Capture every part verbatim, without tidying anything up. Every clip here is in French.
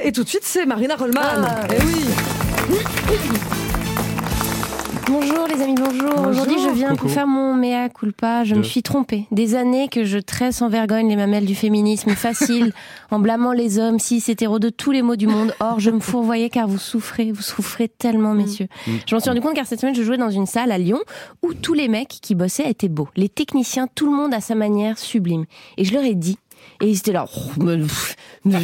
Et tout de suite, c'est Marina Rollman. Ah. Eh oui. Bonjour les amis, bonjour. bonjour. Aujourd'hui, je viens Coucou. pour faire mon mea culpa. Je De... me suis trompée. Des années que je tresse sans vergogne les mamelles du féminisme facile, en blâmant les hommes, cis, hétéros de tous les maux du monde. Or, je me fourvoyais car vous souffrez, vous souffrez tellement, messieurs. Mmh. Je m'en suis rendu compte car cette semaine, je jouais dans une salle à Lyon où tous les mecs qui bossaient étaient beaux. Les techniciens, tout le monde à sa manière sublime. Et je leur ai dit, et ils étaient là, oh, mais, mais,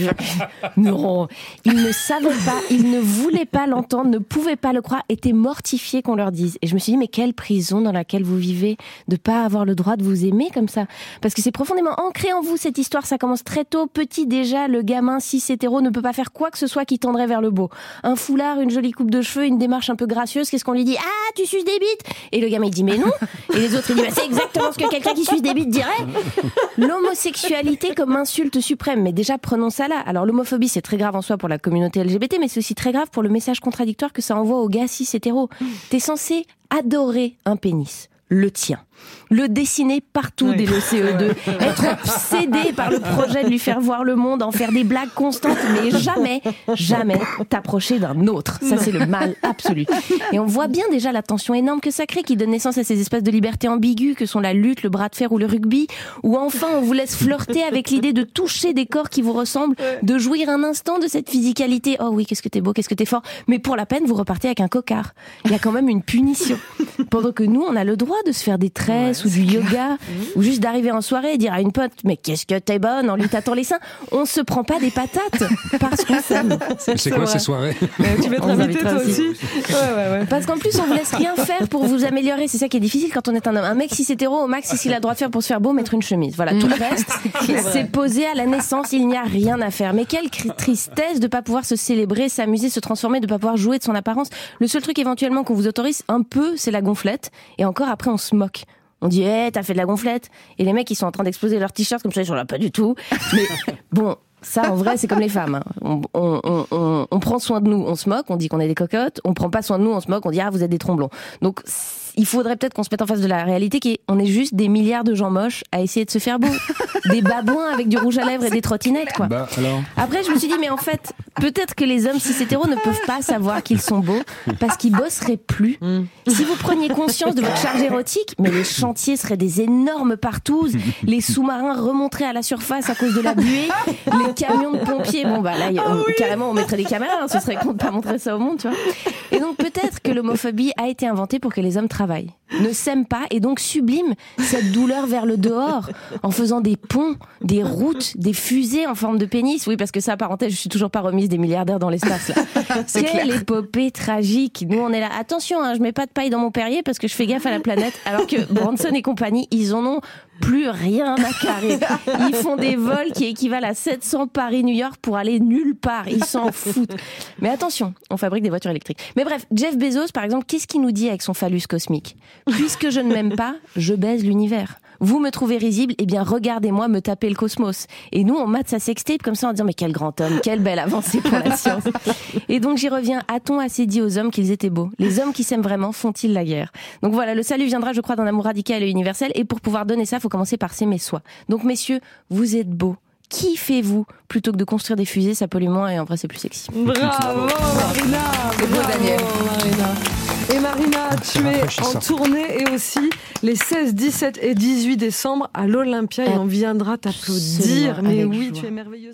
non, ils ne savaient pas, ils ne voulaient pas l'entendre, ne pouvaient pas le croire, étaient mortifiés qu'on leur dise. Et je me suis dit, mais quelle prison dans laquelle vous vivez, de pas avoir le droit de vous aimer comme ça. Parce que c'est profondément ancré en vous, cette histoire, ça commence très tôt, petit déjà, le gamin cis hétéro ne peut pas faire quoi que ce soit qui tendrait vers le beau. Un foulard, une jolie coupe de cheveux, une démarche un peu gracieuse, qu'est-ce qu'on lui dit? Ah, tu suces des bites? Et le gamin il dit, mais non. Et les autres ils disent, bah, c'est exactement ce que quelqu'un qui suce des bites dirait. L'homosexualité comme insulte suprême, mais déjà prenons ça là. Alors l'homophobie c'est très grave en soi pour la communauté L G B T, mais c'est aussi très grave pour le message contradictoire que ça envoie aux gars cis hétéros. T'es censé adorer un pénis, le tien, le dessiner partout oui. dès le C E deux, être obsédé par le projet de lui faire voir le monde, en faire des blagues constantes, mais jamais, jamais t'approcher d'un autre. Ça, c'est le mal absolu. Et on voit bien déjà la tension énorme que ça crée, qui donne naissance à ces espèces de libertés ambiguës que sont la lutte, le bras de fer ou le rugby, où enfin on vous laisse flirter avec l'idée de toucher des corps qui vous ressemblent, de jouir un instant de cette physicalité. Oh oui, qu'est-ce que t'es beau, qu'est-ce que t'es fort. Mais pour la peine, vous repartez avec un cocard. Il y a quand même une punition. Pendant que nous, on a le droit de se faire des tresses, ouais, ou du yoga, mmh. ou juste d'arriver en soirée et dire à une pote, mais qu'est-ce que t'es bonne en lui tâtant les seins. On se prend pas des patates parce qu'on s'aime. C'est, c'est quoi vrai. Ces soirées? Mais tu veux te inviter toi aussi, aussi. Ouais, ouais, ouais. Parce qu'en plus, on vous laisse rien faire pour vous améliorer. C'est ça qui est difficile quand on est un homme. Un mec cis hétéro, au max, s'il a le droit de faire pour se faire beau, mettre une chemise. Voilà, tout le reste, c'est, c'est posé à la naissance, il n'y a rien à faire. Mais quelle tristesse de pas pouvoir se célébrer, s'amuser, se transformer, de pas pouvoir jouer de son apparence. Le seul truc éventuellement qu'on vous autorise un peu, c'est la gonflette. Et encore après, on se moque. On dit, hé, hey, t'as fait de la gonflette. Et les mecs, ils sont en train d'exploser leurs t-shirts comme ça, ils sont là, pas du tout. Mais bon, ça, en vrai, c'est comme les femmes. Hein. On, on, on, on, on prend soin de nous, on se moque, on dit qu'on est des cocottes. On prend pas soin de nous, on se moque, on dit, ah, vous êtes des tromblons. Donc, il faudrait peut-être qu'on se mette en face de la réalité qui est, on est juste des milliards de gens moches à essayer de se faire beau. Des babouins avec du rouge à lèvres et des trottinettes, quoi. Bah, alors... Après, je me suis dit, mais en fait, peut-être que les hommes cis hétéros ne peuvent pas savoir qu'ils sont beaux parce qu'ils bosseraient plus. Mm. Si vous preniez conscience de votre charge érotique, mais les chantiers seraient des énormes partouzes, les sous-marins remonteraient à la surface à cause de la buée, les camions de pompiers, bon bah là, oh, on, oui. carrément, on mettrait des caméras, hein, ce serait con de pas montrer ça au monde, tu vois. Et donc peut-être que l'homophobie a été inventée pour que les hommes travaillent, ne s'aiment pas et donc subliment cette douleur vers le dehors en faisant des ponts, des routes, des fusées en forme de pénis. Oui, parce que ça, parenthèse, je suis toujours pas remise des milliardaires dans l'espace, là. C'est Quelle clair. Épopée tragique. Nous, on est là. Attention, hein, je mets pas de paille dans mon Perrier parce que je fais gaffe à la planète. Alors que Branson et compagnie, ils en ont plus rien à carrer. Ils font des vols qui équivalent à sept cents Paris-New York pour aller nulle part. Ils s'en foutent. Mais attention, on fabrique des voitures électriques. Mais bref, Jeff Bezos, par exemple, qu'est-ce qu'il nous dit avec son phallus cosmique? Puisque je ne m'aime pas, je baise l'univers. Vous me trouvez risible, eh bien regardez-moi me taper le cosmos. Et nous, on mate sa sextape comme ça en disant mais quel grand homme, quelle belle avancée pour la science. Et donc j'y reviens, a-t-on assez dit aux hommes qu'ils étaient beaux? Les hommes qui s'aiment vraiment font-ils la guerre? Donc voilà, le salut viendra, je crois, d'un amour radical et universel. Et pour pouvoir donner ça, il faut commencer par s'aimer soi. Donc messieurs, vous êtes beaux. Kiffez-vous plutôt que de construire des fusées, ça pollue moins et en vrai c'est plus sexy. Bravo Marina, c'est beau Daniel. Marina. Et Marina, tu es en tournée et aussi les seize, dix-sept et dix-huit décembre à l'Olympia et on viendra t'applaudir. Mais oui, joie. Tu es merveilleuse.